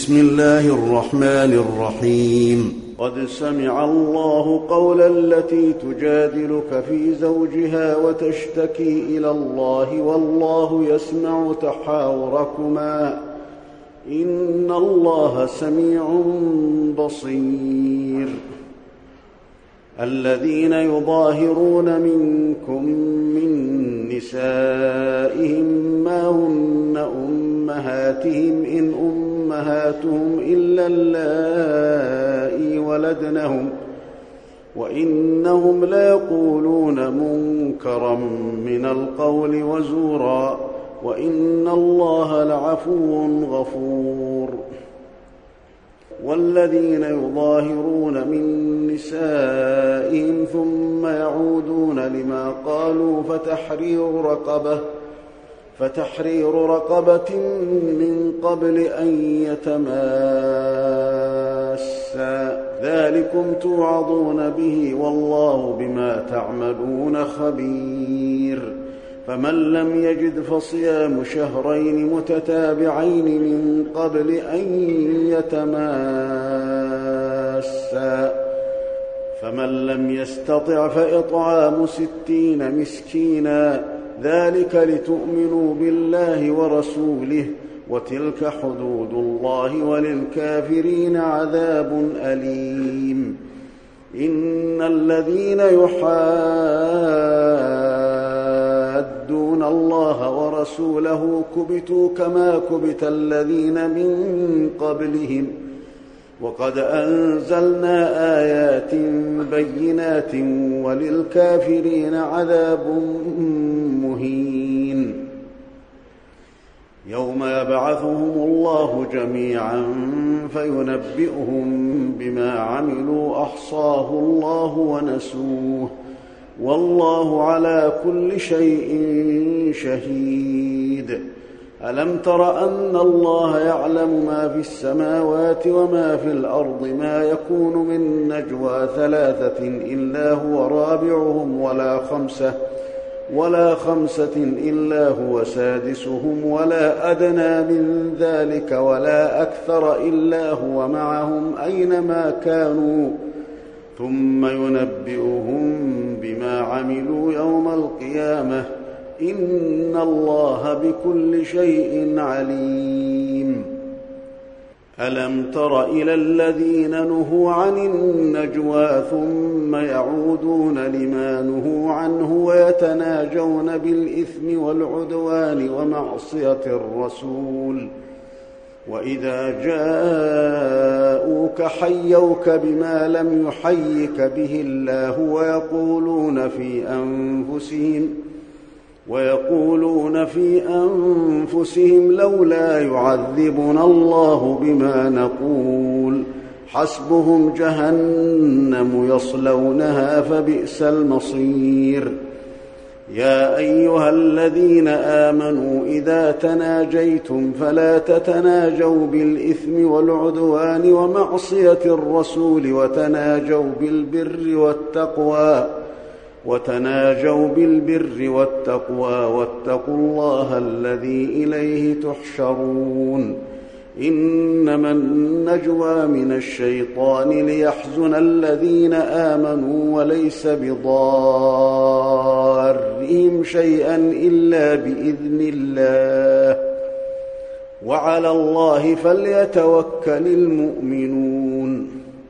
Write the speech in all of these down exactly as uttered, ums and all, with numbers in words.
بسم الله الرحمن الرحيم. قد سمع الله قول التي تجادلك في زوجها وتشتكي إلى الله والله يسمع تحاوركما إن الله سميع بصير. الذين يظاهرون منكم من نسائهم ما هن أمهاتهم إن أمهاتهم إلا اللائي ولدنهم وإنهم ليقولون منكرا من القول وزورا وإن الله لعفو غفور. والذين يظاهرون من نسائهم ثم يعودون لما قالوا فتحرير رقبة فتحرير رقبة من قبل أن يتماسا ذلكم توعظون به والله بما تعملون خبير. فمن لم يجد فصيام شهرين متتابعين من قبل أن يتماسا فمن لم يستطع فإطعام ستين مسكينا ذلك لتؤمنوا بالله ورسوله وتلك حدود الله وللكافرين عذاب أليم. إن الذين يحادون الله ورسوله كبتوا كما كبت الذين من قبلهم وقد أنزلنا آيات بينات وللكافرين عذاب مهين. يوم يبعثهم الله جميعا فينبئهم بما عملوا أحصاه الله ونسوه والله على كل شيء شهيد. ألم تر أن الله يعلم ما في السماوات وما في الأرض ما يكون من نجوى ثلاثة إلا هو رابعهم ولا خمسة ولا خمسة إلا هو سادسهم ولا أدنى من ذلك ولا أكثر إلا هو معهم أينما كانوا ثم ينبئهم بما عملوا يوم القيامة إن الله بكل شيء عليم. ألم تر إلى الذين نهوا عن النجوى ثم يعودون لما نهوا عنه ويتناجون بالإثم والعدوان ومعصية الرسول وإذا جاءوك حيوك بما لم يحيك به الله ويقولون في أنفسهم ويقولون في أنفسهم لولا يعذبنا الله بما نقول حسبهم جهنم يصلونها فبئس المصير. يا أيها الذين آمنوا إذا تناجيتم فلا تتناجوا بالإثم والعدوان ومعصية الرسول وتناجوا بالبر والتقوى وتناجوا بالبر والتقوى واتقوا الله الذي إليه تحشرون. إنما النجوى من الشيطان ليحزن الذين آمنوا وليس بضارهم شيئا إلا بإذن الله وعلى الله فليتوكل المؤمنون.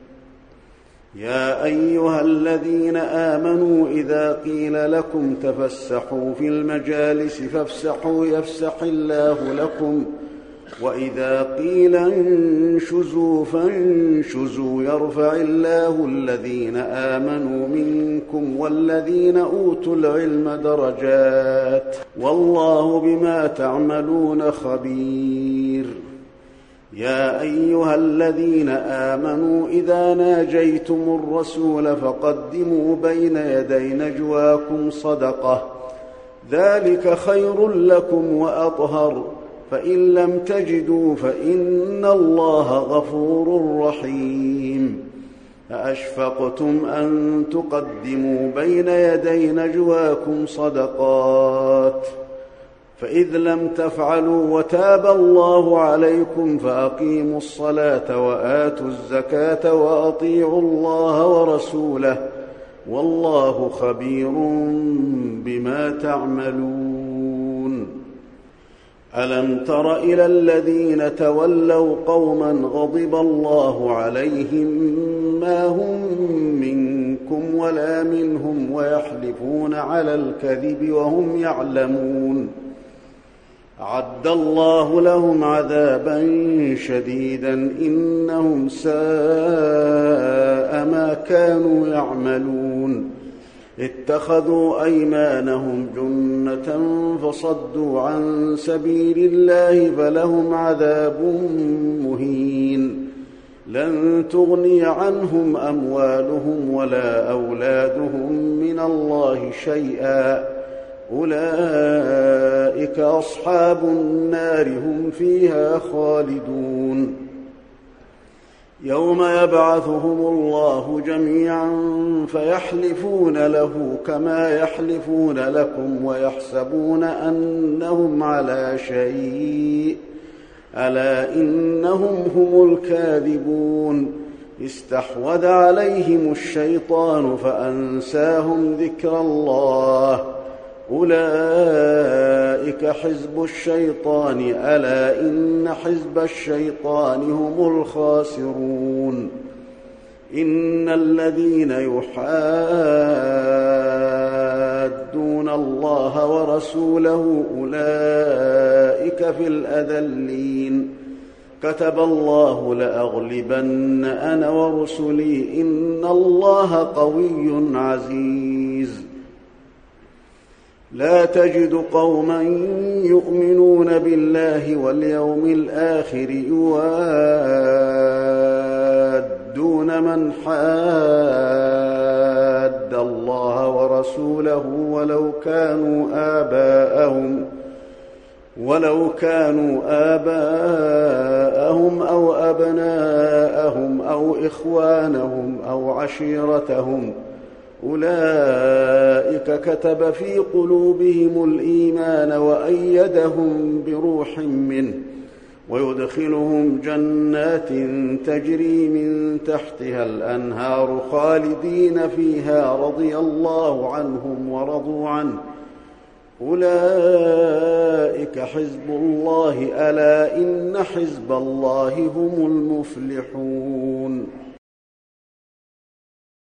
يا أيها الذين آمنوا إذا قيل لكم تفسحوا في المجالس فافسحوا يفسح الله لكم وإذا قيل انشزوا فانشزوا يرفع الله الذين آمنوا منكم والذين أوتوا العلم درجات والله بما تعملون خبير. يا أيها الذين آمنوا إذا ناجيتم الرسول فقدموا بين يدي نجواكم صدقة ذلك خير لكم وأطهر فإن لم تجدوا فإن الله غفور رحيم. أأشفقتم أن تقدموا بين يدي نجواكم صدقات فإذ لم تفعلوا وتاب الله عليكم فأقيموا الصلاة وآتوا الزكاة وأطيعوا الله ورسوله والله خبير بما تعملون. ألم تر إلى الذين تولوا قوما غضب الله عليهم ما هم منكم ولا منهم ويحلفون على الكذب وهم يعلمون أعد الله لهم عذابا شديدا إنهم ساء ما كانوا يعملون. اتخذوا أيمانهم جنة فصدوا عن سبيل الله فلهم عذاب مهين. لن تغني عنهم أموالهم ولا أولادهم من الله شيئا أولئك أصحاب النار هم فيها خالدون. يوم يبعثهم الله جميعا فيحلفون له كما يحلفون لكم ويحسبون أنهم على شيء ألا إنهم هم الكاذبون. استحوذ عليهم الشيطان فأنساهم ذكر الله أولئك حزب الشيطان ألا إن حزب الشيطان هم الخاسرون. إن الذين يحادون الله ورسوله أولئك في الأذلين. كتب الله لأغلبن أنا ورسلي إن الله قوي عزيز. لا تجد قوما يؤمنون بالله واليوم الآخر يوادون من حاد الله ورسوله ولو كانوا آباءهم ولو كانوا آباءهم أو أبناءهم أو إخوانهم أو عشيرتهم أولئك كتب في قلوبهم الإيمان وأيدهم بروح منه ويدخلهم جنات تجري من تحتها الأنهار خالدين فيها رضي الله عنهم ورضوا عنه أولئك حزب الله ألا إن حزب الله هم المفلحون.